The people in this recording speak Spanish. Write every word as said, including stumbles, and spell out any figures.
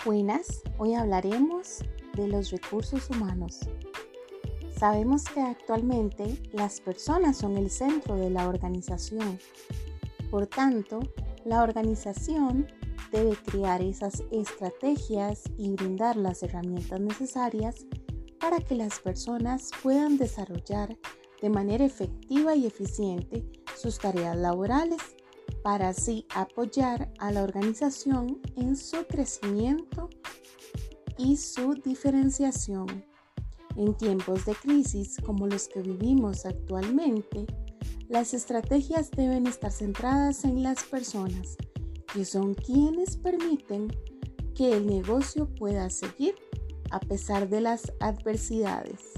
Buenas, hoy hablaremos de los recursos humanos. Sabemos que actualmente las personas son el centro de la organización. Por tanto, la organización debe crear esas estrategias y brindar las herramientas necesarias para que las personas puedan desarrollar de manera efectiva y eficiente sus tareas laborales, para así apoyar a la organización en su crecimiento y su diferenciación. En tiempos de crisis como los que vivimos actualmente, las estrategias deben estar centradas en las personas, que son quienes permiten que el negocio pueda seguir a pesar de las adversidades.